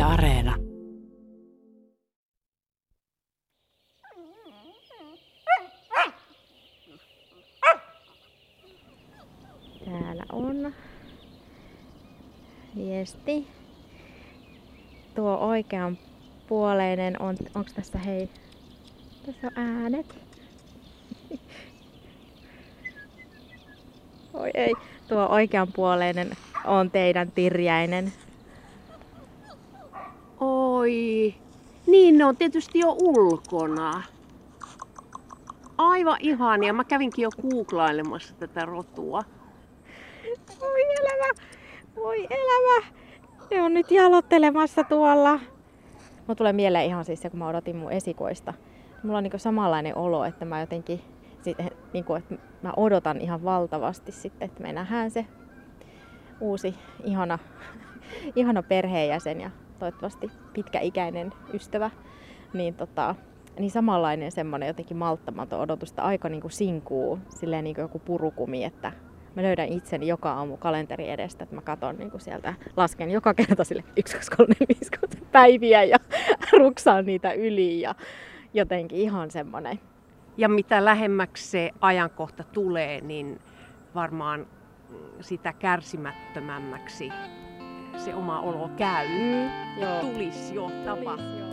Areena. Täällä on viesti. Tuo oikeanpuoleinen on, onks tässä hei? Tässä on äänet. Oi ei, tuo oikeanpuoleinen on teidän Tirjäinen. Oi, niin ne on tietysti jo ulkona. Aivan ihania. Mä kävinkin jo googlailemassa tätä rotua. Voi elämä, voi elämä. Ne on nyt jalottelemassa tuolla. Mulla tulee mieleen ihan siis se, kun mä odotin mun esikoista. Mulla on niinku samanlainen olo, että mä jotenkin, niinku, että mä odotan ihan valtavasti sitten, että me nähdään se uusi ihana perheenjäsen ja toivottavasti pitkäikäinen ystävä. Niin samanlainen semmoinen jotenkin malttamaton odotus, että aika niinku sinkuu, silleen niinku joku purukumi, että mä löydän itseni joka aamu kalenterin edestä, että mä katon niinku sieltä, lasken joka kerta sille 1, 2, 3, 4, 5, 6 päiviä ja ruksaan niitä yli ja jotenkin ihan semmoinen. Ja mitä lähemmäksi se ajankohta tulee, niin varmaan sitä kärsimättömämmäksi se oma olo käy. Joo. Tulisi jo tapahtua.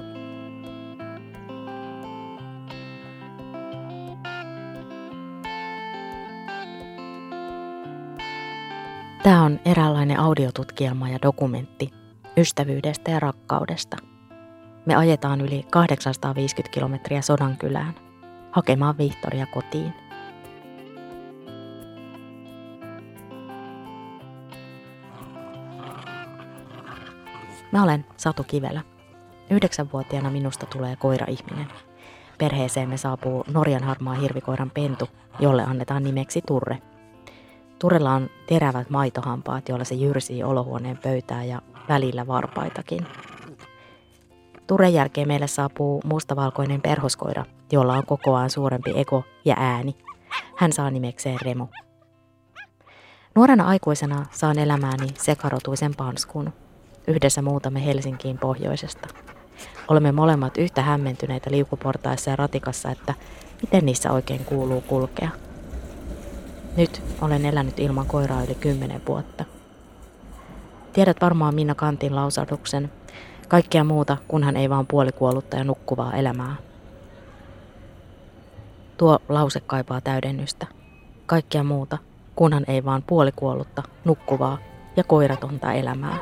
Tämä on eräänlainen audiotutkielma ja dokumentti ystävyydestä ja rakkaudesta. Me ajetaan yli 850 kilometriä Sodankylään hakemaan Vihtoria kotiin. Mä olen Satu Kivelä. 9-vuotiaana minusta tulee koira-ihminen. Perheeseemme saapuu Norjan harmaa hirvikoiran pentu, jolle annetaan nimeksi Turre. Turrella on terävät maitohampaat, joilla se jyrsii olohuoneen pöytää ja välillä varpaitakin. Turren jälkeen meille saapuu mustavalkoinen perhoskoira, jolla on kokoaan suurempi ego ja ääni. Hän saa nimekseen Remo. Nuorena aikuisena saan elämääni sekarotuisen panskun. Yhdessä muutamme Helsinkiin pohjoisesta. Olemme molemmat yhtä hämmentyneitä liukuportaissa ja ratikassa, että miten niissä oikein kuuluu kulkea. Nyt olen elänyt ilman koiraa yli 10 vuotta. Tiedät varmaan Minna Canthin lausahduksen. Kaikkea muuta, kunhan ei vaan puolikuollutta ja nukkuvaa elämää. Tuo lause kaipaa täydennystä. Kaikkea muuta, kunhan ei vaan puolikuollutta, nukkuvaa ja koiratonta elämää.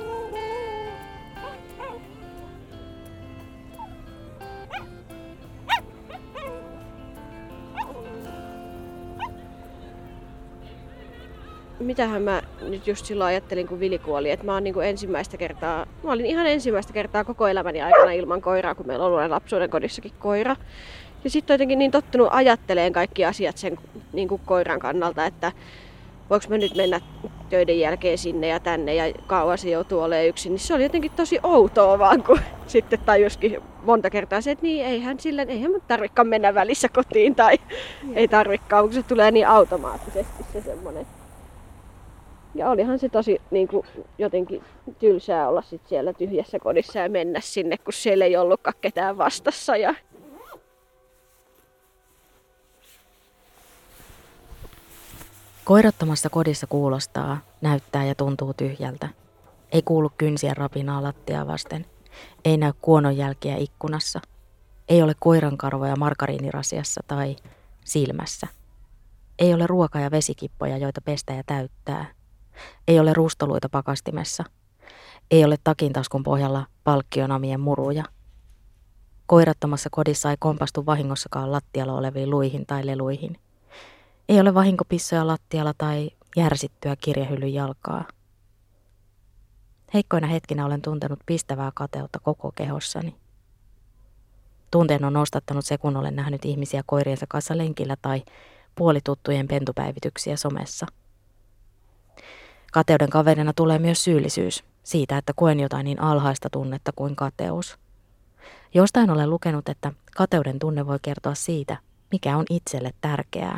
Mitähän mä nyt just silloin ajattelin, kun Vili kuoli, että mä olin ihan ensimmäistä kertaa koko elämäni aikana ilman koiraa, kun meillä on ollut lapsuuden kodissakin koira. Ja sitten jotenkin niin tottunut ajatteleen kaikki asiat sen niin kuin koiran kannalta, että voinko mä nyt mennä töiden jälkeen sinne ja tänne ja kauan se joutuu olemaan yksin. Niin se oli jotenkin tosi outoa vaan, kun sitten tajuskin monta kertaa se, että niin eihän mä tarvikaan mennä välissä kotiin tai ei tarvikaan, kun se tulee niin automaattisesti se semmoinen. Ja olihan se tosi niin kuin, jotenkin tylsää olla sit siellä tyhjässä kodissa ja mennä sinne, kun siellä ei ollutkaan ketään vastassa. Ja... Koirattomassa kodissa kuulostaa, näyttää ja tuntuu tyhjältä. Ei kuulu kynsien rapinaa lattiaa vasten. Ei näy kuononjälkiä ikkunassa. Ei ole koirankarvoja margariinirasiassa tai silmässä. Ei ole ruoka- ja vesikippoja, joita pestä ja täyttää. Ei ole rustoluita pakastimessa. Ei ole takintaskun pohjalla palkkionamien muruja. Koirattomassa kodissa ei kompastu vahingossakaan lattialla oleviin luihin tai leluihin. Ei ole vahinkopissoja lattialla tai järsittyä kirjahyllyn jalkaa. Heikkoina hetkinä olen tuntenut pistävää kateutta koko kehossani. Tunteen on nostattanut se, kun olen nähnyt ihmisiä koiriensa kanssa lenkillä tai puolituttujen pentupäivityksiä somessa. Kateuden kaverina tulee myös syyllisyys siitä, että koen jotain niin alhaista tunnetta kuin kateus. Jostain olen lukenut, että kateuden tunne voi kertoa siitä, mikä on itselle tärkeää.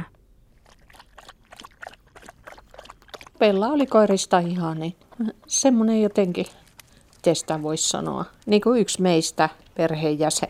Pella oli koirista ihanin. Semmoinen jotenkin itsestä voisi sanoa, niin kuin yksi meistä perheenjäsen.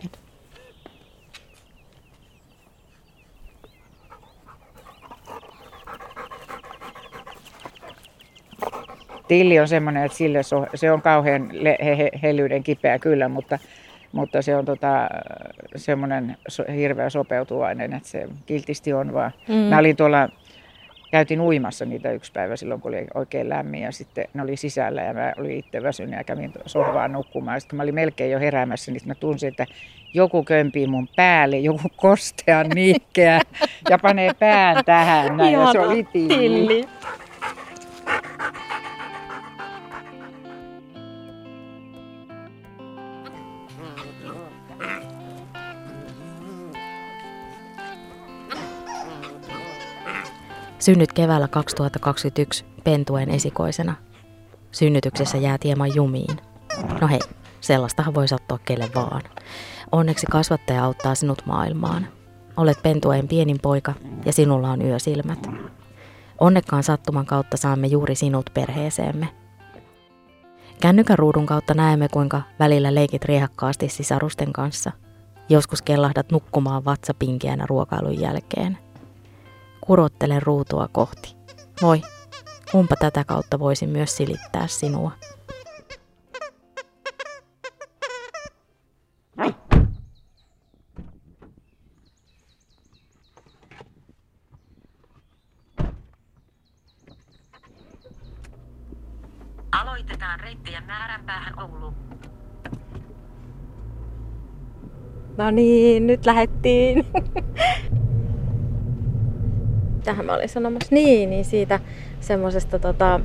Tilli on semmoinen, että sille se on kauhean hellyyden kipeä kyllä, mutta se on semmoinen hirveä sopeutuvainen, että se kiltisti on vaan. Mä olin käytin uimassa niitä yksi päivä silloin, kun oli oikein lämmin ja sitten ne oli sisällä ja mä olin itse väsynyt ja kävin sohvaan nukkumaan. Ja sitten kun mä olin melkein jo heräämässä, niin mä tunsin, että joku kömpii mun päälle, joku kostea niikkeä ja panee pään tähän näin ja se oli Tilli. Synnyt keväällä 2021 Pentuen esikoisena. Synnytyksessä jää hieman jumiin. No hei, sellaistahan voi sattua kelle vaan. Onneksi kasvattaja auttaa sinut maailmaan. Olet Pentueen pienin poika ja sinulla on yösilmät. Onnekkaan sattuman kautta saamme juuri sinut perheeseemme. Kännykän ruudun kautta näemme, kuinka välillä leikit riehakkaasti sisarusten kanssa. Joskus kellahdat nukkumaan vatsapinkeänä ruokailun jälkeen. Kurottelen ruutua kohti. Voi, kumpa tätä kautta voisin myös silittää sinua. Aloitetaan reittien Määränpäähän Ouluun. No niin, nyt lähettiin. Tähän mä olin sanomassa. Niin siitä semmosesta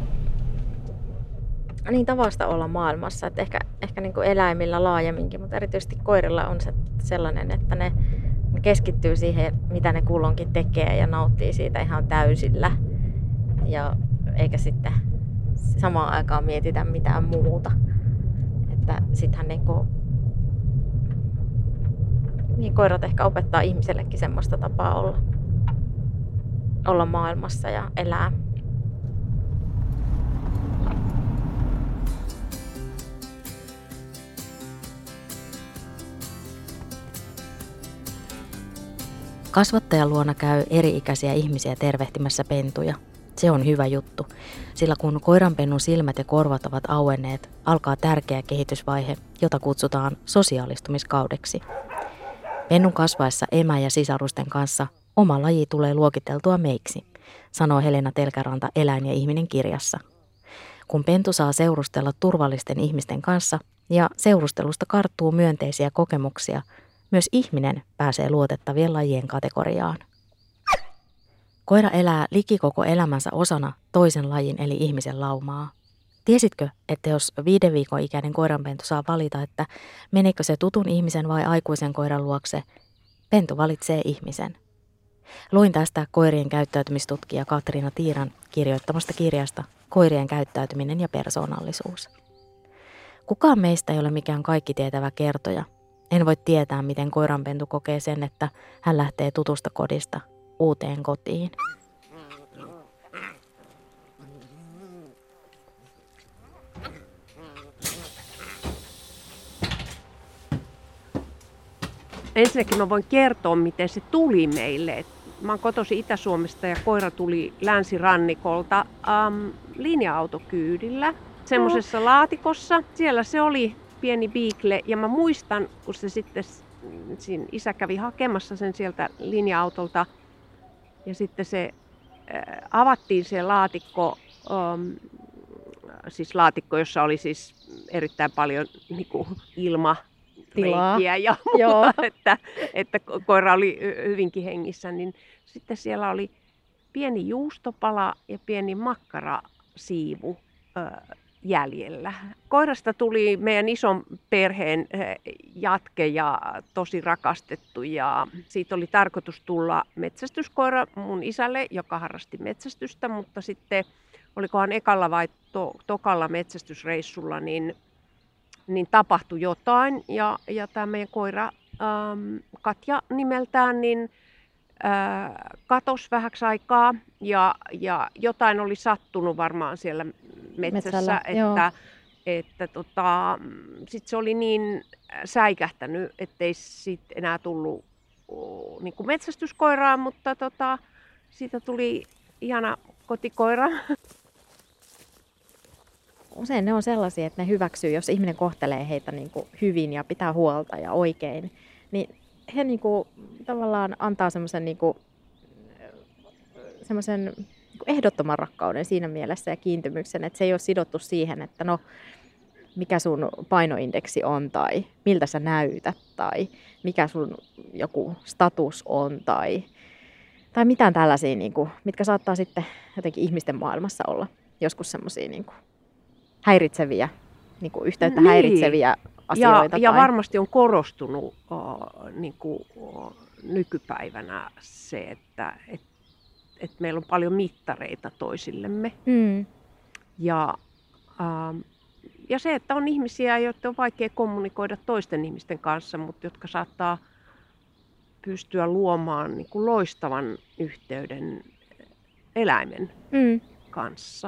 niin tavasta olla maailmassa. Että ehkä niin kuin eläimillä laajemminkin, mutta erityisesti koirilla on se sellainen, että ne keskittyy siihen, mitä ne kulloinkin tekee ja nauttii siitä ihan täysillä. Ja eikä sitten samaan aikaan mietitä mitään muuta. Että sittenhän niin koirat ehkä opettaa ihmisellekin semmoista tapaa olla maailmassa ja elää. Kasvattajan luona käy eri-ikäisiä ihmisiä tervehtimässä pentuja. Se on hyvä juttu, sillä kun koiranpennun silmät ja korvat ovat auenneet, alkaa tärkeä kehitysvaihe, jota kutsutaan sosiaalistumiskaudeksi. Pennun kasvaessa emä- ja sisarusten kanssa oma laji tulee luokiteltua meiksi, sanoo Helena Telkäranta Eläin ja ihminen -kirjassa. Kun pentu saa seurustella turvallisten ihmisten kanssa ja seurustelusta karttuu myönteisiä kokemuksia, myös ihminen pääsee luotettavien lajien kategoriaan. Koira elää liki koko elämänsä osana toisen lajin eli ihmisen laumaa. Tiesitkö, että jos 5 viikon ikäinen koiranpentu saa valita, että meneekö se tutun ihmisen vai aikuisen koiran luokse, pentu valitsee ihmisen. Luin tästä koirien käyttäytymistutkija Katriina Tiiran kirjoittamasta kirjasta Koirien käyttäytyminen ja persoonallisuus. Kukaan meistä ei ole mikään kaikkitietävä kertoja. En voi tietää, miten koiranpentu kokee sen, että hän lähtee tutusta kodista uuteen kotiin. Ensinnäkin mä voin kertoa, miten se tuli meille. Mä oon kotoisin Itä-Suomesta ja koira tuli länsirannikolta linja-autokyydillä semmoisessa laatikossa. Siellä se oli pieni beagle ja mä muistan, kun se sitten siinä isä kävi hakemassa sen sieltä linja-autolta ja sitten se avattiin se laatikko, siis laatikko, jossa oli siis erittäin paljon niinku ilmareikiä ja muuta, että koira oli hyvinkin hengissä, niin sitten siellä oli pieni juustopala ja pieni makkarasiivu jäljellä. Koirasta tuli meidän ison perheen jatke ja tosi rakastettu ja siitä oli tarkoitus tulla metsästyskoira mun isälle, joka harrasti metsästystä, mutta sitten olikohan ekalla vai tokalla metsästysreissulla, niin tapahtui jotain ja tämä meidän koira Katja nimeltään niin katosi vähäksi aikaa ja jotain oli sattunut varmaan siellä metsässä, että että sit se oli niin säikähtänyt, ettei sit enää tullut niin kuin metsästyskoiraa, mutta siitä tuli ihana kotikoira. Usein ne on sellaisia, että ne hyväksyy, jos ihminen kohtelee heitä niin kuin hyvin ja pitää huolta ja oikein, niin he niin kuin tavallaan antaa semmoisen niin kuin ehdottoman rakkauden siinä mielessä ja kiintymyksen, että se ei ole sidottu siihen, että no mikä sun painoindeksi on tai miltä sä näytät tai mikä sun joku status on tai mitään tällaisia, niin kuin, mitkä saattaa sitten jotenkin ihmisten maailmassa olla joskus semmoisia niin kuin häiritseviä, niin kuin yhteyttä häiritseviä asioita. Ja varmasti on korostunut niin kuin, nykypäivänä se, että meillä on paljon mittareita toisillemme. Ja se, että on ihmisiä, joita on vaikea kommunikoida toisten ihmisten kanssa, mutta jotka saattaa pystyä luomaan niin kuin loistavan yhteyden eläimen kanssa.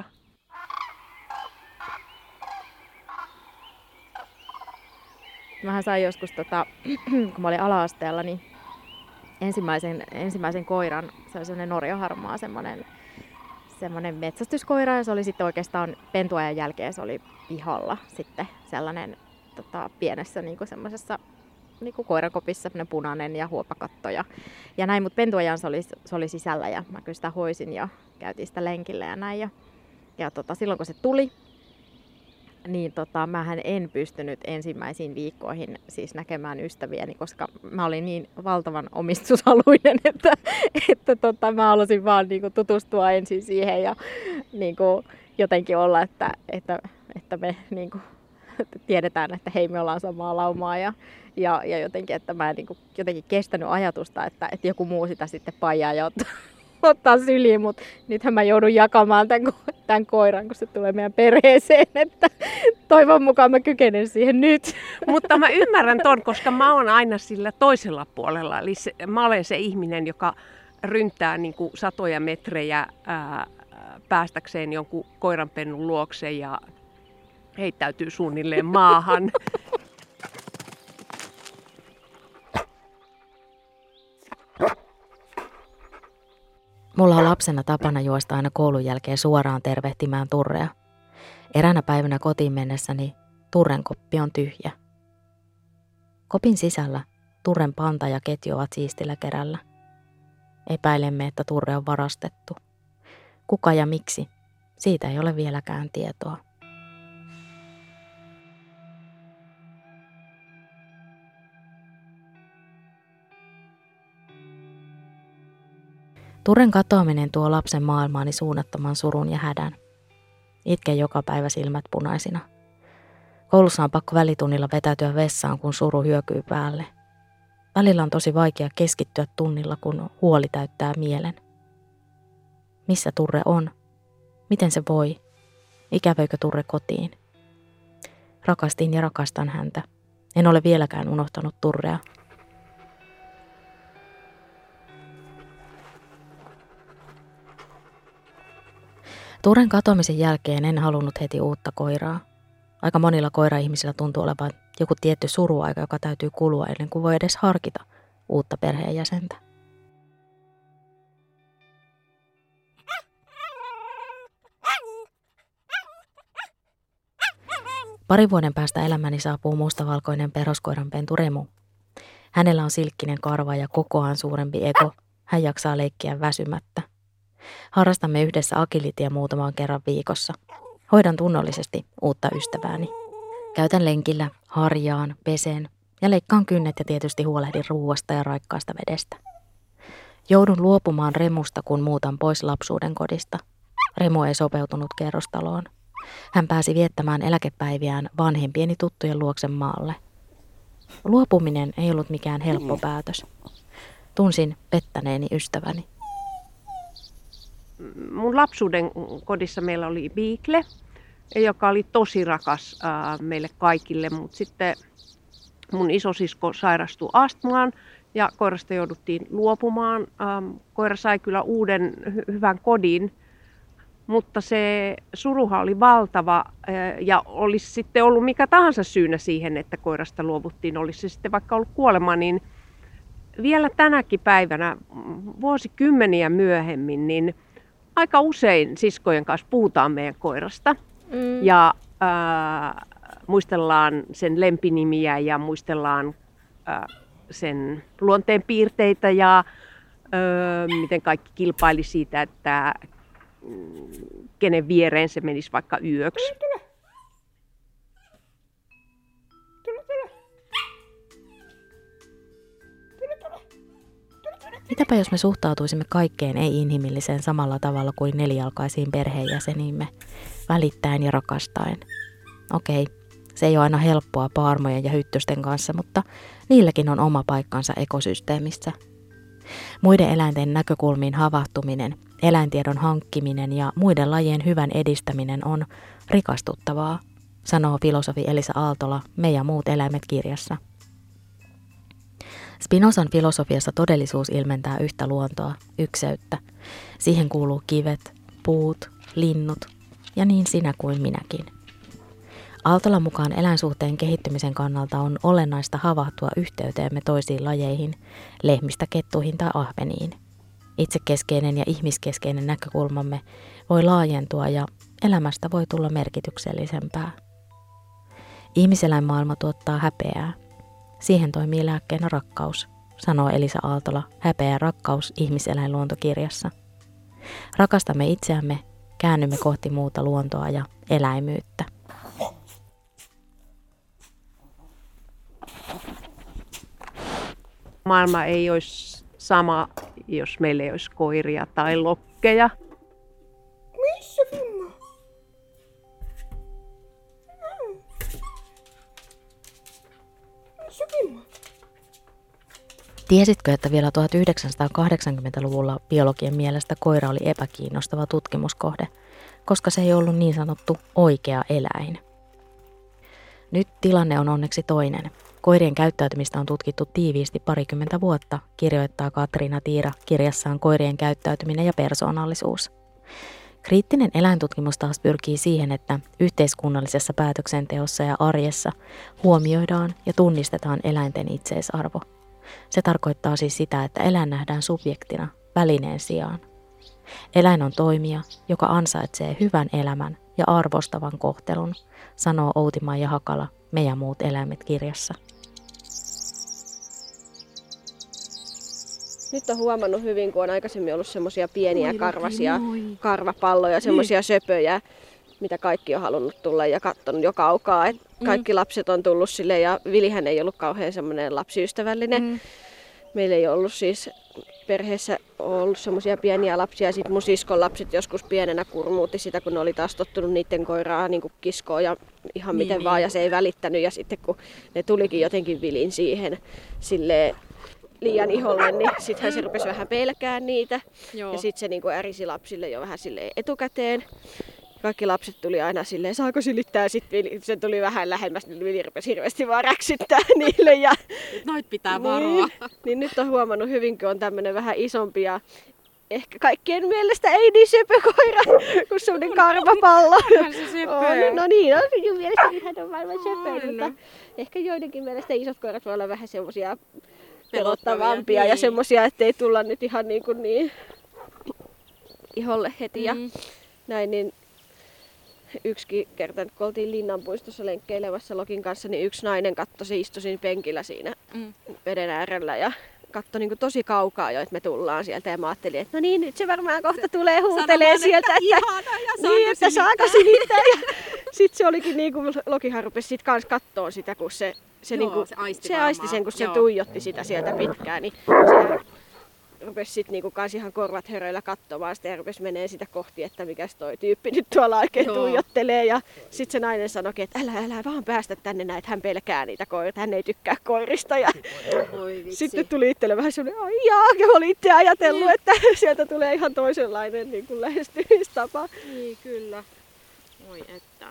Mähän sain joskus, kun mä olin ala-asteella, niin ensimmäisen koiran, se oli semmoinen norjaharmaa, semmoinen metsästyskoira, ja se oli sitten oikeastaan pentuajan jälkeen, se oli pihalla sitten sellainen pienessä niin kuin semmoisessa niin kuin koirakopissa, semmoinen punainen ja huopakatto ja näin, mutta pentuajan se oli sisällä ja mä kyllä sitä hoisin ja käytiin sitä lenkillä ja näin. Ja silloin kun se tuli, niin mähän en pystynyt ensimmäisiin viikkoihin siis näkemään ystäviäni, koska mä olin niin valtavan omistushaluinen, että mä halusin vaan niinku tutustua ensin siihen ja niinku jotenkin olla, että me niinku tiedetään, että hei, me ollaan samaa laumaa ja jotenkin, että mä en niinku jotenkin kestänyt ajatusta, että joku muu sitä sitten paijaa ja ottaa syliin, mutta nythän mä joudun jakamaan tämän koiran, kun se tulee meidän perheeseen, että toivon mukaan mä kykenen siihen nyt. Mutta mä ymmärrän ton, koska mä oon aina sillä toisella puolella, eli mä olen se ihminen, joka ryntää niin kuin satoja metrejä päästäkseen jonkun koiranpennun luokse ja heittäytyy suunnilleen maahan. Mulla on lapsena tapana juosta aina koulun jälkeen suoraan tervehtimään Turrea. Eräänä päivänä kotiin mennessäni Turren koppi on tyhjä. Kopin sisällä Turren panta ja ketju ovat siistillä kerällä. Epäilemme, että Turre on varastettu. Kuka ja miksi? Siitä ei ole vieläkään tietoa. Turren katoaminen tuo lapsen maailmaani suunnattoman surun ja hädän. Itken joka päivä silmät punaisina. Koulussa on pakko välitunnilla vetäytyä vessaan, kun suru hyökyy päälle. Välillä on tosi vaikea keskittyä tunnilla, kun huoli täyttää mielen. Missä Turre on? Miten se voi? Ikävöikö Turre kotiin? Rakastin ja rakastan häntä. En ole vieläkään unohtanut Turrea. Turren katoamisen jälkeen en halunnut heti uutta koiraa. Aika monilla koira-ihmisillä tuntuu olevan joku tietty suruaika, joka täytyy kulua ennen kuin voi edes harkita uutta perheenjäsentä. Parin vuoden päästä elämäni saapuu mustavalkoinen perhoskoiranpentu Remu. Hänellä on silkkinen karva ja kokoaan suurempi ego. Hän jaksaa leikkiä väsymättä. Harrastamme yhdessä agilityä muutaman kerran viikossa. Hoidan tunnollisesti uutta ystävääni. Käytän lenkillä, harjaan, pesen ja leikkaan kynnet ja tietysti huolehdin ruuasta ja raikkaasta vedestä. Joudun luopumaan Remusta, kun muutan pois lapsuuden kodista. Remu ei sopeutunut kerrostaloon. Hän pääsi viettämään eläkepäiviään vanhempieni tuttujen luoksen maalle. Luopuminen ei ollut mikään helppo päätös. Tunsin pettäneeni ystäväni. Mun lapsuuden kodissa meillä oli Beagle, joka oli tosi rakas meille kaikille, mutta sitten mun isosisko sairastui astmaan ja koirasta jouduttiin luopumaan. Koira sai kyllä uuden hyvän kodin, mutta se suruhan oli valtava ja olisi sitten ollut mikä tahansa syynä siihen, että koirasta luovuttiin, olisi se sitten vaikka ollut kuolema, niin vielä tänäkin päivänä, vuosikymmeniä myöhemmin, niin aika usein siskojen kanssa puhutaan meidän koirasta ja muistellaan sen lempinimiä ja muistellaan sen luonteen piirteitä ja miten kaikki kilpaili siitä, että kenen viereen se menisi vaikka yöksi. Mitäpä jos me suhtautuisimme kaikkeen ei-inhimilliseen samalla tavalla kuin nelijalkaisiin perheenjäseniimme, välittäen ja rakastaen? Okei, se ei ole aina helppoa paarmojen ja hyttysten kanssa, mutta niilläkin on oma paikkansa ekosysteemissä. Muiden eläinten näkökulmiin havahtuminen, eläintiedon hankkiminen ja muiden lajien hyvän edistäminen on rikastuttavaa, sanoo filosofi Elisa Aaltola Me ja muut eläimet -kirjassa. Spinozan filosofiassa todellisuus ilmentää yhtä luontoa, ykseyttä. Siihen kuuluu kivet, puut, linnut ja niin sinä kuin minäkin. Aaltolan mukaan eläinsuhteen kehittymisen kannalta on olennaista havahtua yhteyteemme toisiin lajeihin, lehmistä kettuihin tai ahveniin. Itsekeskeinen ja ihmiskeskeinen näkökulmamme voi laajentua ja elämästä voi tulla merkityksellisempää. Ihmiseläinmaailma tuottaa häpeää. Siihen toimii lääkkeenä rakkaus, sanoo Elisa Aaltola Häpeä ja rakkaus ihmiseläinluontokirjassa. Rakastamme itseämme, käännymme kohti muuta luontoa ja eläimyyttä. Maailma ei olisi sama, jos meillä ei olisi koiria tai lokkeja. Missä Vimma? Missä Vimma? Tiesitkö, että vielä 1980-luvulla biologien mielestä koira oli epäkiinnostava tutkimuskohde, koska se ei ollut niin sanottu oikea eläin? Nyt tilanne on onneksi toinen. Koirien käyttäytymistä on tutkittu tiiviisti parikymmentä vuotta, kirjoittaa Katriina Tiira kirjassaan Koirien käyttäytyminen ja persoonallisuus. Kriittinen eläintutkimus taas pyrkii siihen, että yhteiskunnallisessa päätöksenteossa ja arjessa huomioidaan ja tunnistetaan eläinten itseisarvo. Se tarkoittaa siis sitä, että eläin nähdään subjektina, välineen sijaan. Eläin on toimija, joka ansaitsee hyvän elämän ja arvostavan kohtelun, sanoo Outi-Maija Hakala Me ja muut eläimet -kirjassa. Nyt on huomannut hyvin, kun on aikaisemmin ollut semmoisia pieniä karvasia karvapalloja, semmoisia söpöjä, mitä kaikki on halunnut tulla ja katsonut jo kaukaa. Et kaikki lapset on tullut sille ja Vilihän ei ollut kauhean semmoinen lapsiystävällinen. Meillä ei ollut siis perheessä ollut semmoisia pieniä lapsia. Sitten mun siskon lapset joskus pienenä kurmuutti sitä, kun ne oli taas tottunut niiden koiraa niin kiskoon ja ihan miten vaan. Ja se ei välittänyt. Ja sitten kun ne tulikin jotenkin Vilin siihen silleen liian iholle, niin sittenhän se rupesi vähän pelkään niitä. Joo. Ja sitten se niin ärisi lapsille jo vähän silleen etukäteen. Kaikki lapset tuli aina silleen, saako silittää, sitten se tuli vähän lähemmäs, niin Vili rupesi hirveästi vaan räksyttää niille. Ja Noit pitää varoa. Niin nyt on huomannut hyvin, kun on tämmönen vähän isompi ja ehkä kaikkien mielestä ei niin söpö koira kuin semmonen karvapallo. No niin, on mielestä ihan on maailman söpö, mutta ehkä joidenkin mielestä isot koirat voi olla vähän semmosia pelottavampia ja semmosia, ettei tulla nyt ihan niin iholle heti ja näin, niin yksikin kerta, kun oltiin Linnanpuistossa lenkkeilemässä Lokin kanssa, niin yksi nainen katsoi, se istui siinä penkillä siinä veden äärellä ja katsoi niin tosi kaukaa jo, että me tullaan sieltä. Ja mä ajattelin, että no niin, nyt se varmaan kohta tulee huutelee sieltä, että saako silittää. Ja sitten se olikin niin kuin Lokihan rupesi sit kans kattoo sitä, kun se aisti sen, kun se tuijotti sitä sieltä pitkään. Niin se rupesi sitten niinku kans ihan korvat höröillä katsomaan sitä ja rupesi menee sitä kohti, että mikäs toi tyyppi nyt tuolla oikein tuijottelee. Ja sitten se nainen sanoikin, että älä vaan päästä tänne näin, että hän pelkää niitä koirista, hän ei tykkää koirista. Ja sitten tuli itselle vähän semmoinen, ja oli itse ajatellut, että sieltä tulee ihan toisenlainen niin kuin lähestymistapa. Niin, kyllä. Oi että.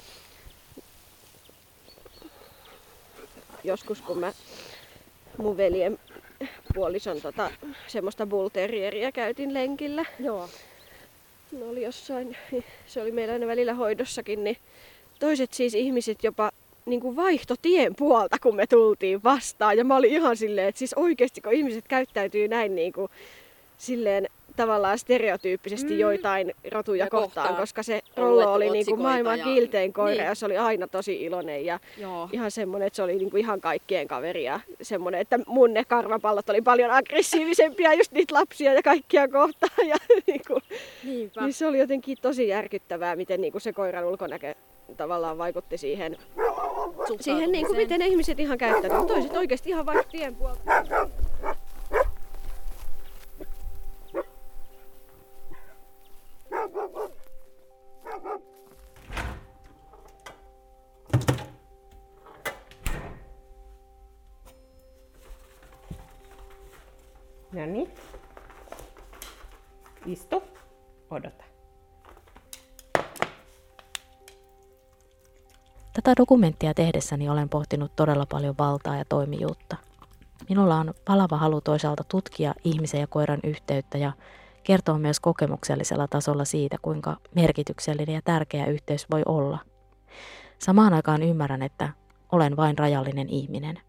Joskus kun mä mun veljen puolison semmoista bull terrieriä käytin lenkillä. Joo. No oli jossain, se oli meillä aina välillä hoidossakin, niin toiset siis ihmiset jopa niin kuin vaihto tien puolta, kun me tultiin vastaan. Ja mä olin ihan silleen, että siis oikeasti kun ihmiset käyttäytyy näin niin kuin, silleen tavallaan stereotyyppisesti joitain rotuja kohtaan, koska se Rollo oli niin kuin maailman kiltein koira ja se oli aina tosi iloinen ja ihan semmoinen, että se oli niin kuin ihan kaikkien kaveri ja semmoinen, että mun ne karvapallot oli paljon aggressiivisempia just niitä lapsia ja kaikkia kohtaan. Ja niin se oli jotenkin tosi järkyttävää, miten niin kuin se koiran ulkonäkö tavallaan vaikutti siihen niin kuin miten ne ihmiset ihan käyttäytyvät. Toiset oikeasti ihan vaikka tien puolta. Noniin. Istu. Odota. Tätä dokumenttia tehdessäni olen pohtinut todella paljon valtaa ja toimijuutta. Minulla on palava halu toisaalta tutkia ihmisen ja koiran yhteyttä ja kertoa myös kokemuksellisella tasolla siitä, kuinka merkityksellinen ja tärkeä yhteys voi olla. Samaan aikaan ymmärrän, että olen vain rajallinen ihminen.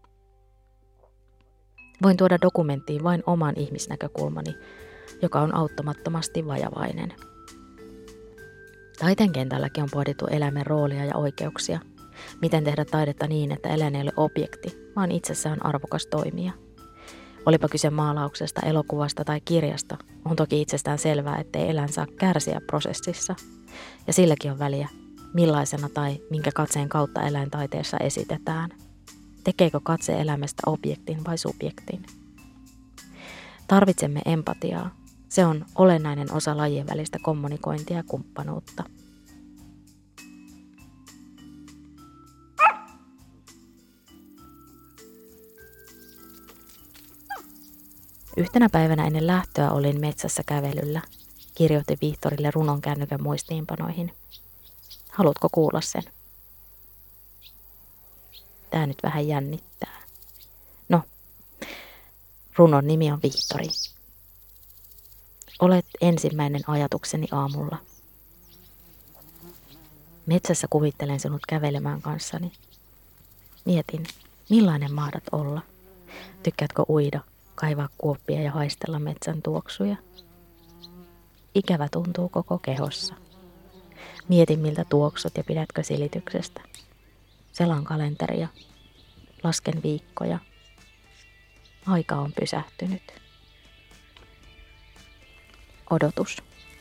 Voin tuoda dokumenttiin vain oman ihmisnäkökulmani, joka on auttamattomasti vajavainen. Taiteen kentälläkin on pohdittu eläimen roolia ja oikeuksia. Miten tehdä taidetta niin, että eläin ei ole objekti, vaan itsessään arvokas toimija. Olipa kyse maalauksesta, elokuvasta tai kirjasta, on toki itsestään selvää, ettei eläin saa kärsiä prosessissa. Ja silläkin on väliä, millaisena tai minkä katseen kautta eläintaiteessa esitetään. Tekeekö katse elämästä objektin vai subjektin? Tarvitsemme empatiaa. Se on olennainen osa lajien välistä kommunikointia ja kumppanuutta. Yhtenä päivänä ennen lähtöä olin metsässä kävelyllä. Kirjoitin Vihtorille runon kännykän muistiinpanoihin. Haluatko kuulla sen? Tää nyt vähän jännittää. No, runon nimi on Vihtori. Olet ensimmäinen ajatukseni aamulla. Metsässä kuvittelen sinut kävelemään kanssani. Mietin, millainen mahdat olla. Tykkäätkö uida, kaivaa kuoppia ja haistella metsän tuoksuja? Ikävä tuntuu koko kehossa. Mietin, miltä tuoksut ja pidätkö silityksestä. Selaan kalenteria. Lasken viikkoja. Aika on pysähtynyt. Odotus.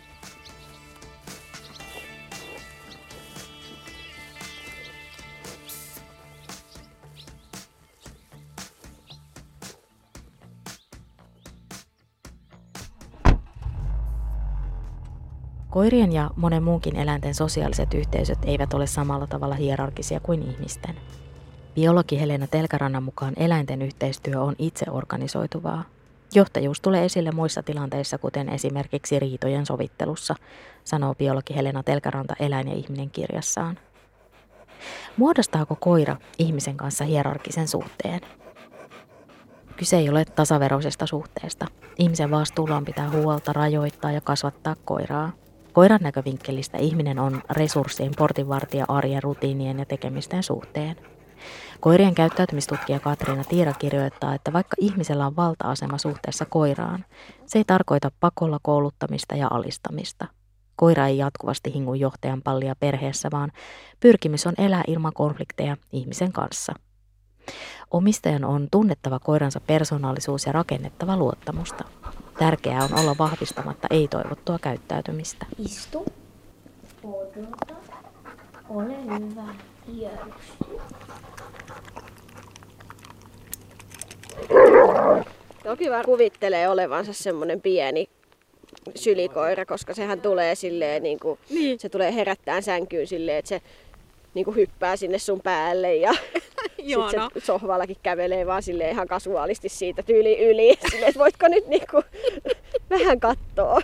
Koirien ja monen muunkin eläinten sosiaaliset yhteisöt eivät ole samalla tavalla hierarkisia kuin ihmisten. Biologi Helena Telkärannan mukaan eläinten yhteistyö on itseorganisoituvaa. Johtajuus tulee esille muissa tilanteissa, kuten esimerkiksi riitojen sovittelussa, sanoo biologi Helena Telkäranta Eläin ja ihminen -kirjassaan. Muodostaako koira ihmisen kanssa hierarkisen suhteen? Kyse ei ole tasaveroisesta suhteesta. Ihmisen vastuulla on pitää huolta, rajoittaa ja kasvattaa koiraa. Koiran näkövinkkelistä ihminen on resurssien portinvartija arjen rutiinien ja tekemisten suhteen. Koirien käyttäytymistutkija Katriina Tiira kirjoittaa, että vaikka ihmisellä on valta-asema suhteessa koiraan, se ei tarkoita pakolla kouluttamista ja alistamista. Koira ei jatkuvasti hingu johtajan pallia perheessä, vaan pyrkimys on elää ilman konflikteja ihmisen kanssa. Omistajan on tunnettava koiransa persoonallisuus ja rakennettava luottamusta. Tärkeää on olla vahvistamatta ei-toivottua käyttäytymistä. Istu, odota, ole hyvä, järjestys. Toki vaan kuvittelee olevansa semmoinen pieni sylikoira, koska sehän tulee silleen, se tulee herättään sänkyyn silleen, että se hyppää sinne sun päälle ja sitten se sohvallakin kävelee vaan silleen ihan kasuaalisti siitä tyyli yli. Silleen, että voitko nyt vähän katsoa.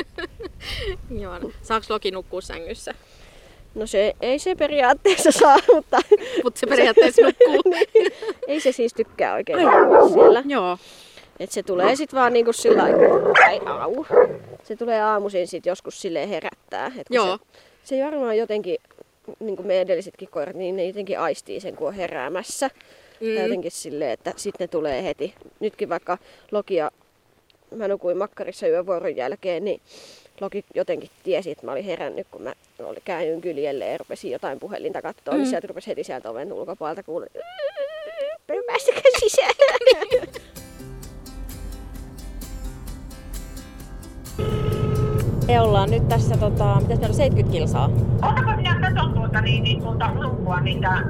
Saako Loki nukkua sängyssä? No ei se periaatteessa saa, mutta... Mutta se periaatteessa nukkuu. Ei se siis tykkää oikein siellä. Joo. Et se tulee sitten vaan niinku sillä se tulee aamuisin sit joskus silleen herättää. Et Joo. Se varmaan jotenkin, niin kuin me edellisetkin koirat, niin ne jotenkin aistii sen, kun on heräämässä. Ja jotenkin silleen, että sitten ne tulee heti. Nytkin vaikka Lokia, mä nukuin makkarissa yövuoron jälkeen, niin Loki jotenkin tiesi, että mä olin herännyt, kun mä käyn kyljelle ja rupesin jotain puhelinta katsoa, niin sieltä rupesi heti sieltä oven ulkopuolelta kuulla, päästäkää sisään. Me ollaan nyt tässä, mitäs meillä on 70 kilsaa. Otapa minä katson tuolta ulkoa niitä,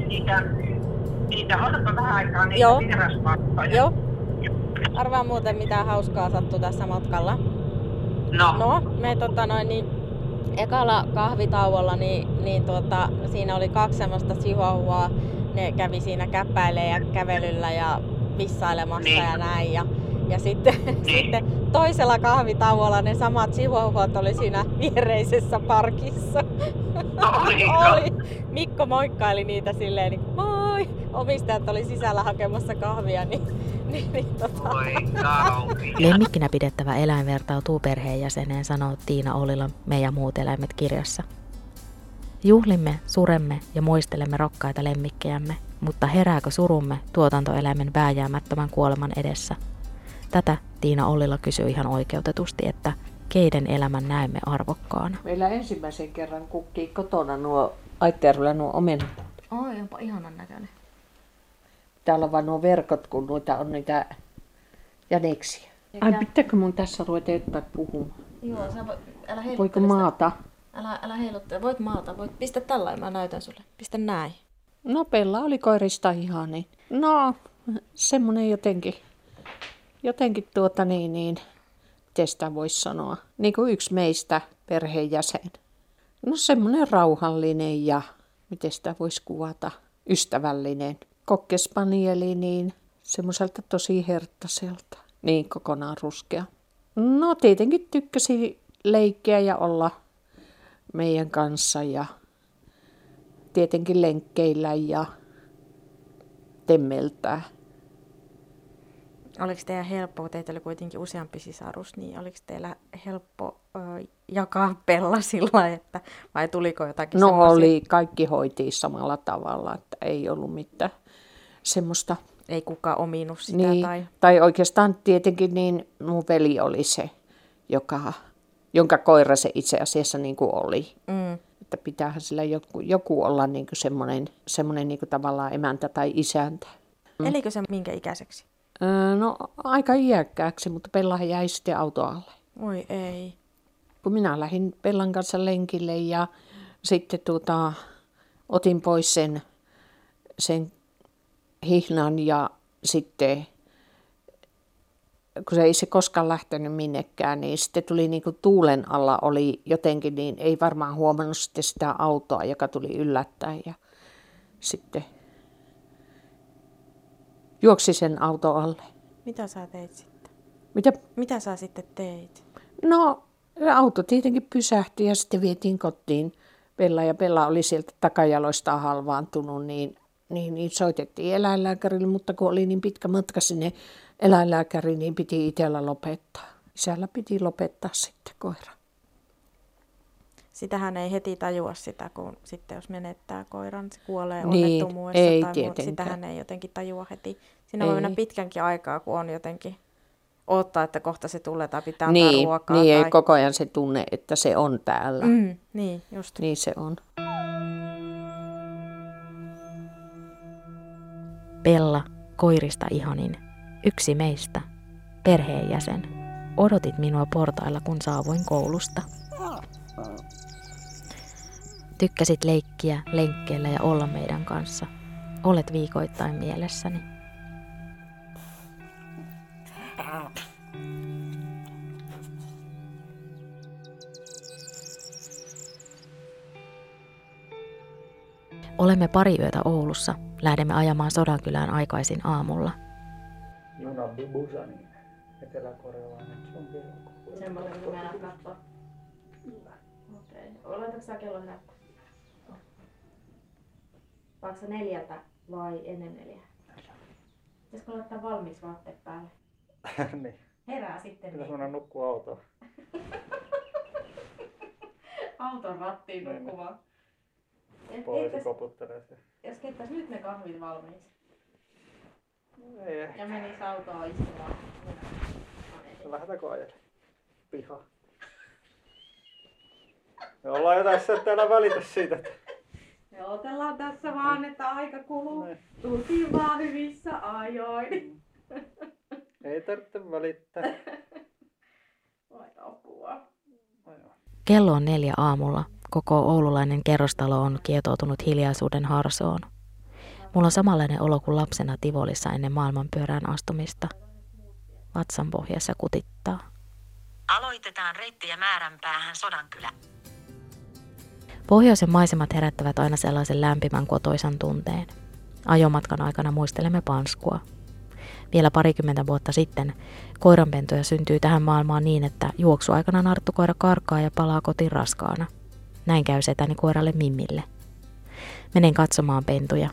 otapa vähän aikaa niitä Joo. vierasmatkoja. Joo. Arvaa muuten mitä hauskaa sattuu tässä matkalla. No, me ekalla kahvitauolla siinä oli 2 semmoista chihuahuaa. Ne kävi siinä käppäilee ja kävelyllä ja pissailemassa ja näin. Ja sitten toisella kahvitauolla ne samat chihuahuat oli siinä viereisessä parkissa. Oli. Mikko moikkaili niitä silleen, niin moi! Omistajat oli sisällä hakemassa kahvia, Lemmikkinä pidettävä eläin vertautuu perheenjäseneen, sanoo Tiina Ollila Me ja muut eläimet -kirjassa. Juhlimme, suremme ja muistelemme rakkaita lemmikkejämme, mutta herääkö surumme tuotantoeläimen vääjäämättömän kuoleman edessä? Tätä Tiina Ollila kysyy ihan oikeutetusti, että keiden elämän näemme arvokkaana. Meillä ensimmäisen kerran kukkii kotona nuo Aittajärvellä nuo omenapuut. Oi, onpa ihanan näköinen. Täällä on vaan nuo verkot, kun noita on niitä jäniksiä. Ai, pitääkö mun tässä ruveta eteenpäin puhumaan? Joo, älä heiluttele. Voiko maata? Älä heiluttele. Voit maata. Voit pistä tällä, mä näytän sulle. Pistä näin. No, Pella oli koirista ihan niin. No, semmonen jotenkin miten sitä voisi sanoa, niin kuin yksi meistä perheenjäsen. No semmoinen rauhallinen ja, miten sitä voisi kuvata, ystävällinen. Kokkespanieli, niin semmoiselta tosi herttaselta, niin kokonaan ruskea. No tietenkin tykkäsi leikkiä ja olla meidän kanssa ja tietenkin lenkkeillä ja temmeltää. Oliko teidän helppo, teitä oli kuitenkin useampi sisarus, niin oliko teillä helppo jakaa Pella sillä, että vai tuliko jotakin No semmoisia? oli, kaikki hoitiin samalla tavalla, että ei ollut mitään semmoista. Ei kukaan ominut sitä Niin, tai oikeastaan tietenkin niin mun veli oli se, jonka koira se itse asiassa niin kuin oli. Että pitäähän sillä joku olla niin kuin semmoinen niin kuin tavallaan emäntä tai isäntä. Elikö se minkä ikäiseksi? No aika iäkkääksi, mutta Pellahan jäi sitten auto alle. Oi ei. Kun minä lähdin Pellan kanssa lenkille ja sitten otin pois sen hihnan ja sitten kun se ei se koskaan lähtenyt minnekään, niin sitten tuli niin kuin tuulen alla oli jotenkin, niin ei varmaan huomannut sitten sitä autoa, joka tuli yllättäen ja sitten juoksi sen auto alle. Mitä sä teit sitten? Mitä sä sitten teit? No, auto tietenkin pysähtyi ja sitten vietiin kotiin Pella ja Pella oli sieltä takajaloistaan halvaantunut, niin soitettiin eläinlääkärille, mutta kun oli niin pitkä matka sinne eläinlääkäriin, niin piti itsellä lopettaa. Isällä piti lopettaa sitten koira. Sitähän ei heti tajua sitä, kun sitten jos menettää koiran, se kuolee Niin, onnettomuudessa ei tai tietenkään. sitähän ei jotenkin tajua heti. Siinä voi mennä pitkänkin aikaa, kun on jotenkin odottaa, että kohta se tulee tai pitää antaa ruokaa. Niin, tai... ei koko ajan se tunne, että se on täällä. Niin, just. Niin se on. Pella, koirista ihanin, yksi meistä, perheenjäsen. Odotit minua portailla, kun saavuin koulusta. Tykkäsit leikkiä, lenkkeillä ja olla meidän kanssa. Olet viikoittain mielessäni. Olemme pari yötä Oulussa. Lähdemme ajamaan Sodankylään aikaisin aamulla. Junabbi Busanin, eteläkorealainen, se on pelko. Semmoinen, kun mennään katsoa. Okei. Laitatko sä kellon herättää? Vaatko sä 4 vai ennen 4? Pitäisikö laittaa valmiiksi vaatteet päälle? Niin. Herää sitten. Pitäis mennä nukkua autoon. Auton rattiin nukkumaan. Poliisi koputtelee siellä. Jos keittäis nyt ne kahvit valmiiksi. Ei ehkä. Ja menis autoon istumaan. Lähdetäänkö ajelemaan? Piha. Me ollaan jo tässä, että älä välitä siitä. Me odotellaan tässä vaan, että aika kuluu. Tultiin vaan hyvissä ajoin. Ei tarvitse välittää. Vai apua. Kello on 4 aamulla. Koko oululainen kerrostalo on kietoutunut hiljaisuuden harsoon. Mulla on samanlainen olo kuin lapsena Tivolissa ennen maailmanpyörään astumista. Vatsan pohjassa kutittaa. Aloitetaan reittiä Määränpäähän Sodankylä. Pohjoisen maisemat herättävät aina sellaisen lämpimän kotoisan tunteen. Ajomatkan aikana muistelemme Panskua. Vielä 20 vuotta sitten koiranpentuja syntyy tähän maailmaan niin, että juoksuaikana narttukoira karkaa ja palaa kotiin raskaana. Näin käy setäni koiralle Mimmille. Menen katsomaan pentuja.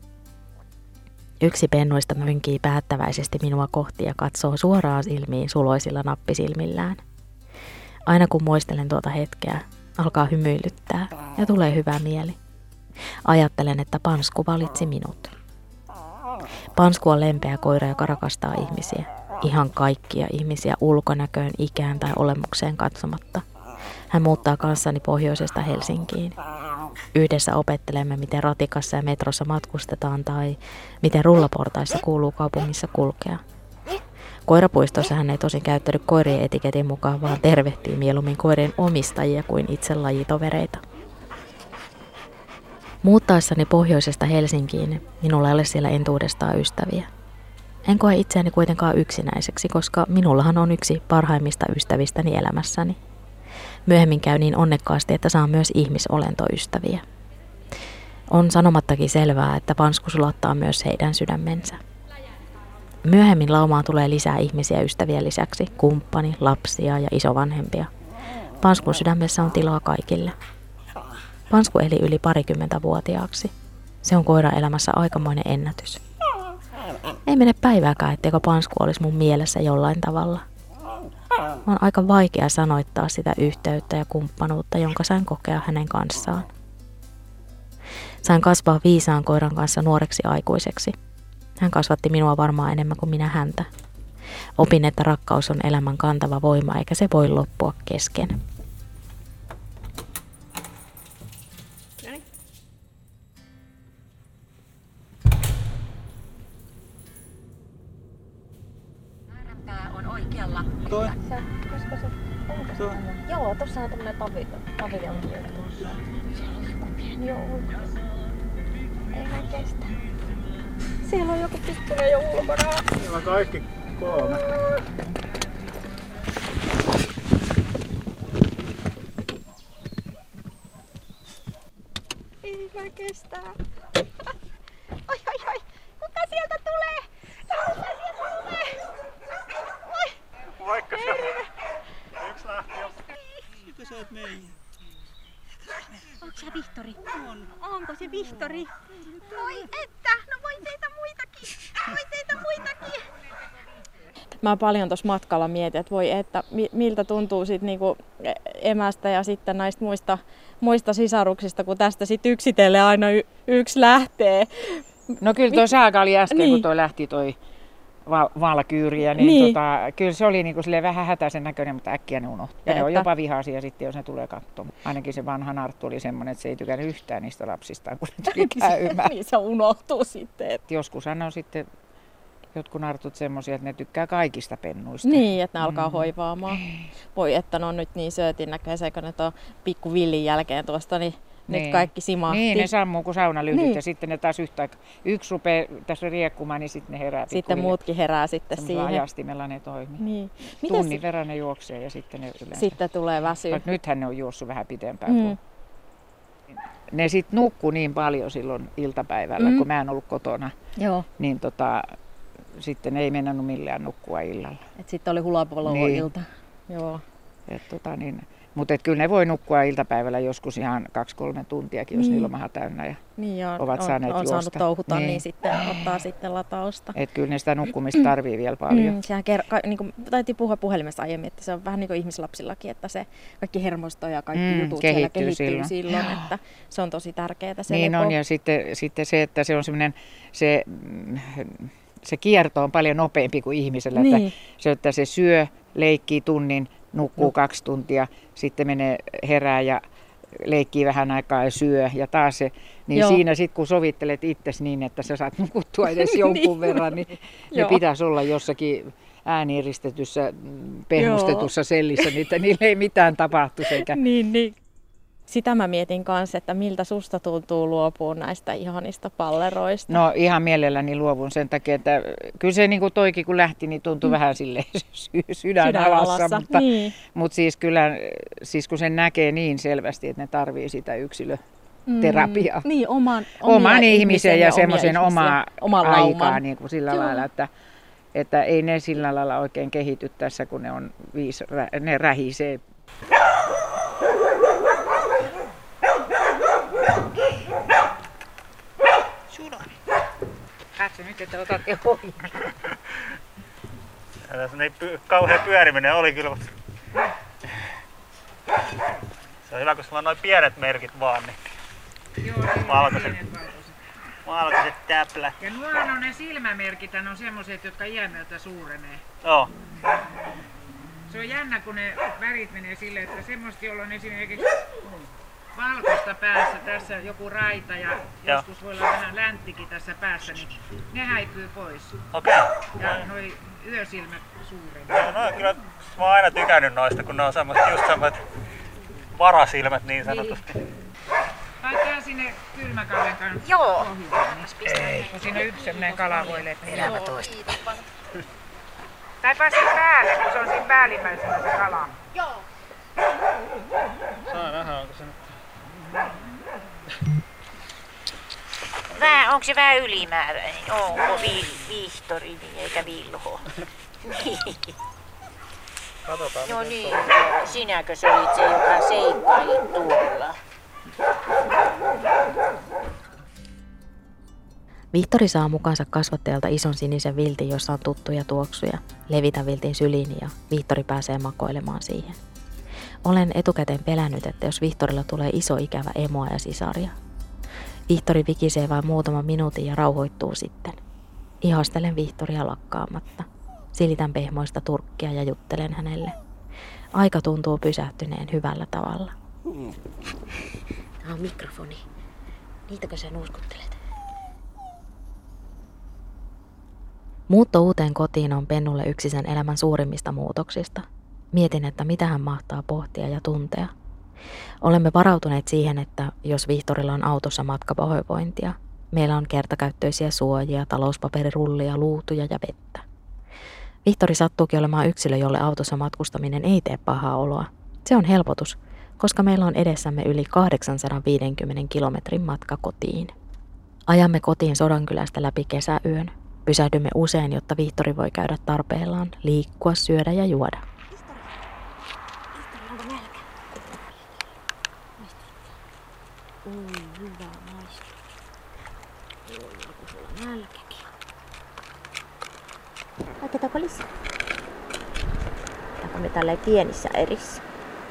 Yksi pennuista mönkii päättäväisesti minua kohti ja katsoo suoraan silmiin suloisilla nappisilmillään. Aina kun muistelen tuota hetkeä, alkaa hymyilyttää ja tulee hyvä mieli. Ajattelen, että Pansku valitsi minut. Pansku on lempeä koira, joka rakastaa ihmisiä. Ihan kaikkia ihmisiä ulkonäköön, ikään tai olemukseen katsomatta. Hän muuttaa kanssani pohjoisesta Helsinkiin. Yhdessä opettelemme, miten ratikassa ja metrossa matkustetaan tai miten rullaportaissa kuuluu kaupungissa kulkea. Koirapuistossa hän ei tosin käyttäydy koirien etiketin mukaan, vaan tervehtii mieluummin koirien omistajia kuin itse lajitovereita. Muuttaessani pohjoisesta Helsinkiin minulla ei ole siellä entuudestaan ystäviä. En koe itseäni kuitenkaan yksinäiseksi, koska minullahan on yksi parhaimmista ystävistäni elämässäni. Myöhemmin käy niin onnekkaasti, että saan myös ihmisolentoystäviä. On sanomattakin selvää, että Pansku sulattaa myös heidän sydämensä. Myöhemmin laumaan tulee lisää ihmisiä ystävien lisäksi, kumppani, lapsia ja isovanhempia. Panskun sydämessä on tilaa kaikille. Pansku eli yli 20-vuotiaaksi. Se on koiran elämässä aikamoinen ennätys. Ei mene päivääkään, etteikö Pansku olisi mun mielessä jollain tavalla. On aika vaikea sanoittaa sitä yhteyttä ja kumppanuutta, jonka sain kokea hänen kanssaan. Sain kasvaa viisaan koiran kanssa nuoreksi aikuiseksi. Hän kasvatti minua varmaan enemmän kuin minä häntä. Opin, että rakkaus on elämän kantava voima, eikä se voi loppua kesken. Määränpää on oikealla. Toi. Koska se onko se? Joo, tossa on tämmönen paviljon. Joo. Ei hän kestä. Siellä on joku pikkuinen jo ulkona. Siellä on kaikki 3. Ei mä kestää. Oi, oi, oi. Kuka sieltä tulee? Kuka sieltä tulee? Oi. Vaikka se yksi lähti jo. Mitä sä oot meidän? Onko se Vihtori? On. Onko se Vihtori? Voi että! No voi teitä muitakin! Voi teitä muitakin! Mä paljon tuossa matkalla mietin, että voi että miltä tuntuu sit niinku emästä ja sitten näistä muista sisaruksista, kun tästä sit yksitellen aina yksi lähtee. No kyllä toi Saaka oli äsken, niin. kun toi lähti toi valkyyriä, niin. Kyllä se oli niinku vähän hätäisen näköinen, mutta äkkiä ne unohtui. Ja ne on jopa vihaisia sitten, jos ne tulee katsomaan. Ainakin se vanha Narttu oli semmoinen, että se ei tykännyt yhtään niistä lapsistaan, kun ne tuli käymään. Niin se unohtuu sitten. Joskus on sitten jotkut nartut semmoisia, että ne tykkää kaikista pennuista. Niin, että ne alkaa hoivaamaan. Voi että ne on nyt niin söötin näköisiä, kun ne on pikku villin jälkeen tuosta, niin nyt kaikki simahti. Niin, ne sammuu kuin saunalyhdyt niin. Ja sitten ne taas yhtä aikaa. Yksi rupeaa tässä riekkumaan, niin sitten ne herää. Sitten muutkin herää sitten siihen. Ajastimella ne toimii. Niin. Tunnin verran ne juoksee ja sitten ne yleensä. Sitten tulee väsy. Nythän ne on juossut vähän pitempään. Ne sitten nukkuu niin paljon silloin iltapäivällä, kun mä en ollut kotona. Joo. Niin sitten ei mennä millään nukkua illalla. Sitten oli hulapolo-ilta. Joo. Mutta kyllä ne voi nukkua iltapäivällä joskus ihan 2-3 tuntiakin, jos niillä on maha täynnä ja ovat saaneet juosta. On saanut touhuta, niin sitten ottaa sitten latausta. Että kyllä ne sitä nukkumista tarvii vielä paljon. Sehän niin kuin täytyy puhua puhelimesta aiemmin, että se on vähän niin kuin ihmislapsillakin, että se kaikki hermosto ja kaikki jutut siellä kehittyy silloin, että se on tosi tärkeää se niin lepo. On, ja sitten se, että se on semmoinen, se kierto on paljon nopeampi kuin ihmisellä, että se syö, leikkii tunnin, nukkuu 2 tuntia, sitten menee herää ja leikkii vähän aikaa ja syö ja taas se, niin siinä sitten kun sovittelet itsesi niin, että sä saat nukuttua edes jonkun verran, niin ne pitäisi olla jossakin äänieristetyssä, pehmustetussa sellissä, niin niille ei mitään tapahtuisi. Niin. Sitä mä mietin kanssa, että miltä susta tuntuu luopua näistä ihanista palleroista. No ihan mielelläni luovun sen takia, että kyllä se niin kuin toikin kun lähti, niin tuntui vähän silleen sydän alassa. Mutta siis kyllä, kun sen näkee niin selvästi, että ne tarvii sitä yksilöterapiaa. Niin, oman ihmisen ja semmoisen omaa aikaa niin kuin sillä lailla, että ei ne sillä lailla oikein kehity tässä, kun ne rähisee. Katso nyt, että otatte ohi. Tässä niin kauhea pyöriminen oli kyllä. Se on hyvä, kun sulla on noin pienet merkit vaan. Niin joo, valkoiset täplät. Ja nuo on ne silmämerkit, on semmoiset, jotka iän myötä suurenee. Joo. Se on jännä, kun ne värit menee silleen, että semmoista, jolla on esimerkiksi valkoista päässä, tässä joku raita ja joskus voi olla vähän länttikin tässä päässä, niin ne häipyy pois. Okei. Ja noi yösilmät suuremmat. No kyllä, mä oon aina tykännyt noista, kun ne on just semmoiset varasilmät niin sanotusti. Laitetaan sinne kylmäkallen kanssa. Joo. Ei. Kun siinä yksi semmoinen kala voi leppää. Elämä toista. Taipa sen päälle, kun se on siinä päällimmäisenä se kala. Joo. Saa nähdä, onko se nyt... Onko se vähän ylimääräinen? Onko Vihtori eikä Vilho? Katsotaan. Joo niin, sinäkö se olit se, joka seikkailit tuolla? Vihtori saa mukaansa kasvattajalta ison sinisen viltin, jossa on tuttuja tuoksuja. Levitän viltin syliin ja Vihtori pääsee makoilemaan siihen. Olen etukäteen pelännyt, että jos Vihtorilla tulee iso ikävä emoa ja sisaria. Vihtori vikisee vain muutaman minuutin ja rauhoittuu sitten. Ihastelen Vihtoria lakkaamatta. Silitän pehmoista turkkia ja juttelen hänelle. Aika tuntuu pysähtyneen hyvällä tavalla. Tämä on mikrofoni. Niitäkö sä nuuskuttelet? Muutto uuteen kotiin on Pennulle yksi sen elämän suurimmista muutoksista. Mietin, että mitä hän mahtaa pohtia ja tuntea. Olemme varautuneet siihen, että jos Vihtorilla on autossa matkapahoinvointia, meillä on kertakäyttöisiä suojia, talouspaperirullia, luutuja ja vettä. Vihtori sattuukin olemaan yksilö, jolle autossa matkustaminen ei tee pahaa oloa. Se on helpotus, koska meillä on edessämme yli 850 kilometrin matka kotiin. Ajamme kotiin Sodankylästä läpi kesäyön. Pysähdymme usein, jotta Vihtori voi käydä tarpeellaan, liikkua, syödä ja juoda. Onko nälkä? Hyvä maistuu. Onko sulla nälkäkin? Laitetaanko lisää? Laitetaanko me tälleen pienissä erissä?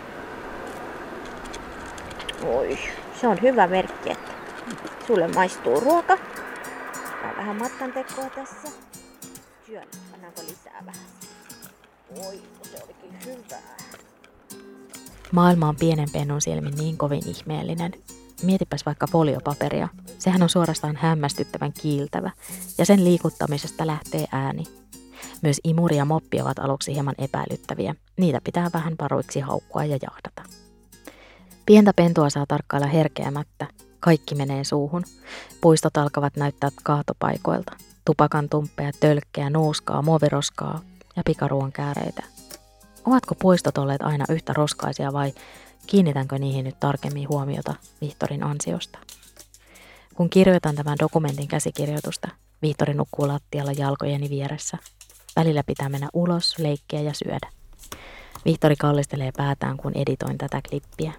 Oi, se on hyvä merkki, että sulle maistuu ruoka. Tää on vähän matkantekoa tässä. Syön, pannaanko lisää vähän? Oi, se olikin hyvää. Maailma on pienen pennun silmin niin kovin ihmeellinen. Mietipäs vaikka foliopaperia. Sehän on suorastaan hämmästyttävän kiiltävä, ja sen liikuttamisesta lähtee ääni. Myös imuri ja moppi ovat aluksi hieman epäilyttäviä. Niitä pitää vähän varuiksi haukkua ja jahdata. Pientä pentua saa tarkkailla herkeämättä. Kaikki menee suuhun. Puistot alkavat näyttää kaatopaikoilta. Tupakan tumppeja, tölkkejä, nuuskaa, muoviroskaa ja pikaruon kääreitä. Ovatko puistot olleet aina yhtä roskaisia vai kiinnitänkö niihin nyt tarkemmin huomiota Vihtorin ansiosta? Kun kirjoitan tämän dokumentin käsikirjoitusta, Vihtori nukkuu lattialla jalkojeni vieressä. Välillä pitää mennä ulos, leikkiä ja syödä. Vihtori kallistelee päätään, kun editoin tätä klippiä.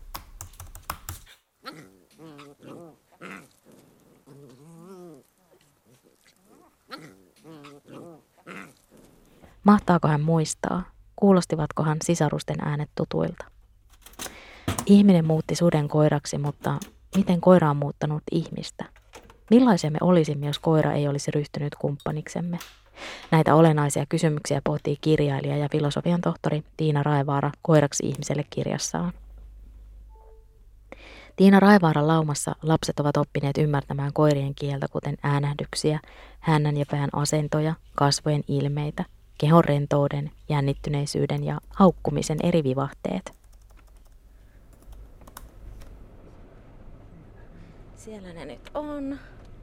Mahtaako hän muistaa? Kuulostivatkohan sisarusten äänet tutuilta? Ihminen muutti suden koiraksi, mutta miten koira on muuttanut ihmistä? Millaisia me olisimme, jos koira ei olisi ryhtynyt kumppaniksemme? Näitä olennaisia kysymyksiä pohtii kirjailija ja filosofian tohtori Tiina Raivaara Koiraksi ihmiselle -kirjassaan. Tiina Raivaaran laumassa lapset ovat oppineet ymmärtämään koirien kieltä, kuten äänähdyksiä, hännän ja pään asentoja, kasvojen ilmeitä, kehon rentouden, jännittyneisyyden ja haukkumisen eri vivahteet. Siellä ne nyt on.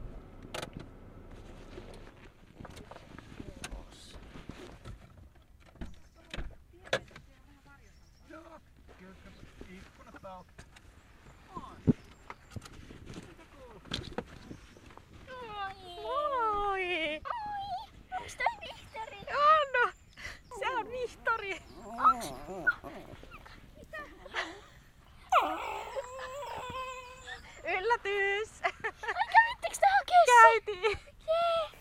Moi! Onks toi Vihtori? On! Se on Vihtori! Yllätys! Kävittekö te hakeessa? Käytiin! Jee!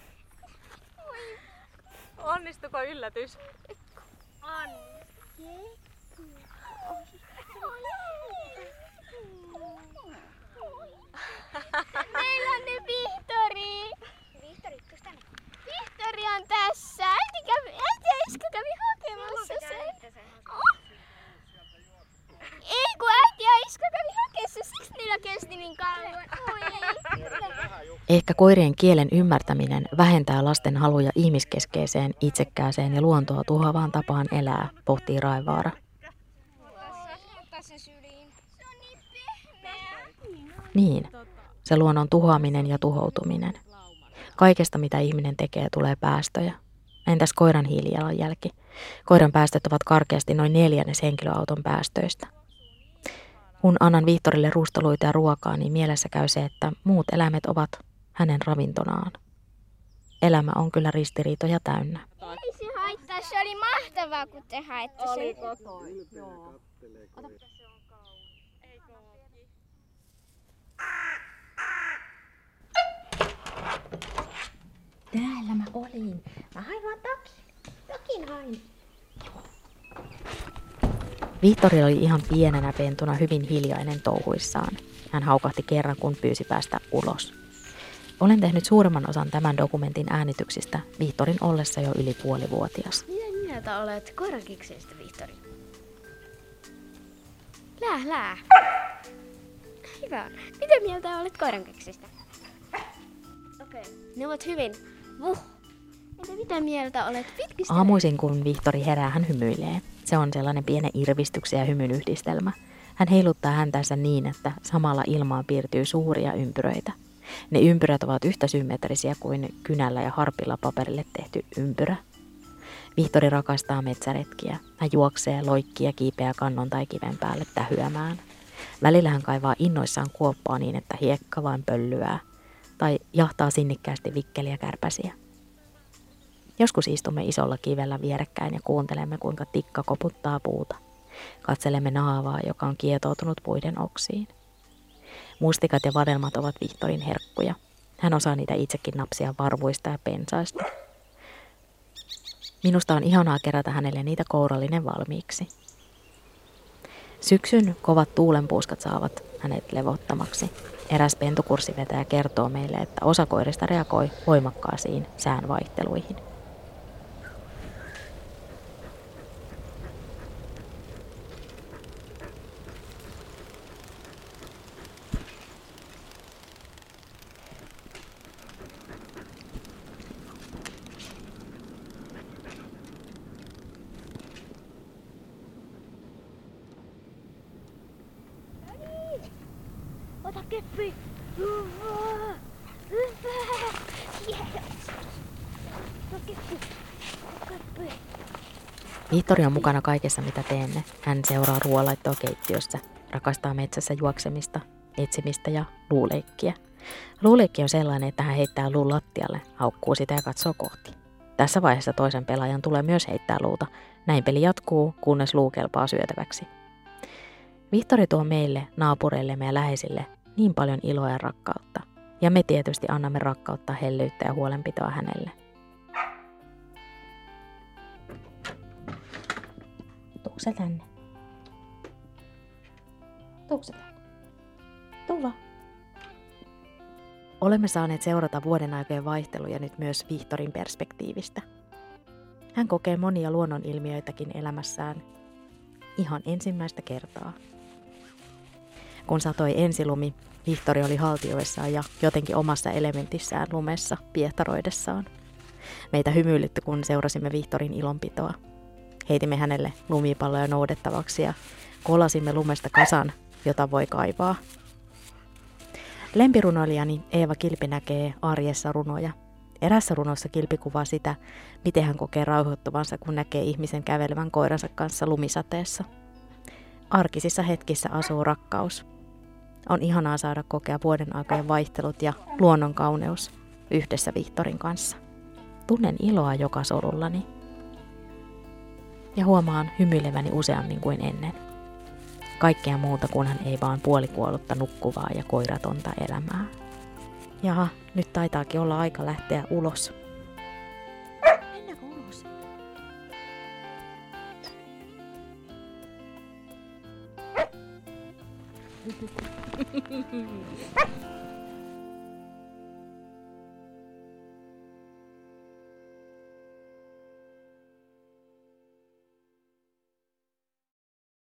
Onnistuko yllätys? On! Jee! Meillä on nyt Vihtori! Vihtori on tässä! Äiti ja iskä kävi hakemassa sen. Ei kun äiti ja iskä kävi hakemassa, siksi niillä kesti niin kauan. Oi ei. Ehkä koirien kielen ymmärtäminen vähentää lasten haluja ihmiskeskeiseen, itsekkääseen ja luontoa tuhoavaan tapaan elää, pohtii Raivaara. Niin, se luonnon tuhoaminen ja tuhoutuminen. Kaikesta, mitä ihminen tekee, tulee päästöjä. Entäs koiran hiilijalanjälki? Koiran päästöt ovat karkeasti noin 1/4 henkilöauton päästöistä. Kun annan Vihtorille ruustoluita ja ruokaa, niin mielessä käy se, että muut eläimet ovat hänen ravintonaan. Elämä on kyllä ristiriitoja täynnä. Ei se haittaa, se oli mahtavaa kun te haitte sen. Oliko toi? Joo. Täällä mä olin. Mä hain vaan takin hain. Vihtori oli ihan pienenä pentuna hyvin hiljainen touhuissaan. Hän haukahti kerran, kun pyysi päästä ulos. Olen tehnyt suuremman osan tämän dokumentin äänityksistä Vihtorin ollessa jo yli puolivuotias. Mitä mieltä olet koirankikseistä, Vihtori? Lää. Hyvä. Mitä mieltä olet koirankikseistä? Okei. Ne ovat hyvin. Entä mitä mieltä olet pitkistä? Aamuisin, kun Vihtori herää, hän hymyilee. Se on sellainen pienen irvistyksen ja hymyn yhdistelmä. Hän heiluttaa häntänsä niin, että samalla ilmaan piirtyy suuria ympyröitä. Ne ympyrät ovat yhtä symmetrisiä kuin kynällä ja harpilla paperille tehty ympyrä. Vihtori rakastaa metsäretkiä. Hän juoksee, loikkii ja kiipeää kannon tai kiven päälle tähyämään. Välillä hän kaivaa innoissaan kuoppaa niin, että hiekka vain pöllyää. Tai jahtaa sinnikkäästi vikkeliä kärpäsiä. Joskus istumme isolla kivellä vierekkäin ja kuuntelemme, kuinka tikka koputtaa puuta. Katselemme naavaa, joka on kietoutunut puiden oksiin. Mustikat ja vadelmat ovat Vihtorin herkkuja. Hän osaa niitä itsekin napsia varvuista ja pensaista. Minusta on ihanaa kerätä hänelle niitä kourallinen valmiiksi. Syksyn kovat tuulenpuuskat saavat hänet levottomaksi. Eräs pentukurssivetäjä kertoo meille, että osa koirista reagoi voimakkaisiin säänvaihteluihin. Ota keppi! Hyvä! Yes! Ota keppi! Vihtori on mukana kaikessa, mitä teemme. Hän seuraa ruoanlaittoa keittiössä, rakastaa metsässä juoksemista, etsimistä ja luuleikkiä. Luuleikki on sellainen, että hän heittää luun lattialle, haukkuu sitä ja katsoo kohti. Tässä vaiheessa toisen pelaajan tulee myös heittää luuta. Näin peli jatkuu, kunnes luu kelpaa syötäväksi. Vihtori tuo meille, naapureillemme ja läheisille niin paljon iloa ja rakkautta. Ja me tietysti annamme rakkautta, hellyyttä ja huolenpitoa hänelle. Tuutko sä tänne? Tuutko sä tänne? Tuu vaan. Olemme saaneet seurata vuoden aikojen vaihteluja nyt myös Vihtorin perspektiivistä. Hän kokee monia luonnonilmiöitäkin elämässään ihan ensimmäistä kertaa. Kun satoi ensilumi, Vihtori oli haltioissaan ja jotenkin omassa elementissään lumessa piehtaroidessaan. Meitä hymyilytti, kun seurasimme Vihtorin ilonpitoa. Heitimme hänelle lumipalloja noudettavaksi ja kolasimme lumesta kasan, jota voi kaivaa. Lempirunoilijani Eeva Kilpi näkee arjessa runoja. Erässä runossa Kilpi kuvaa sitä, miten hän kokee rauhoittuvansa, kun näkee ihmisen kävelevän koiransa kanssa lumisateessa. Arkisissa hetkissä asuu rakkaus. On ihanaa saada kokea vuoden aikojen vaihtelut ja luonnon kauneus yhdessä Vihtorin kanssa. Tunnen iloa joka solullani. Ja huomaan hymyileväni useammin kuin ennen. Kaikkea muuta kunhan ei vaan puolikuollutta nukkuvaa ja koiratonta elämää. Jaha, nyt taitaakin olla aika lähteä ulos. Mennäänkö ulos?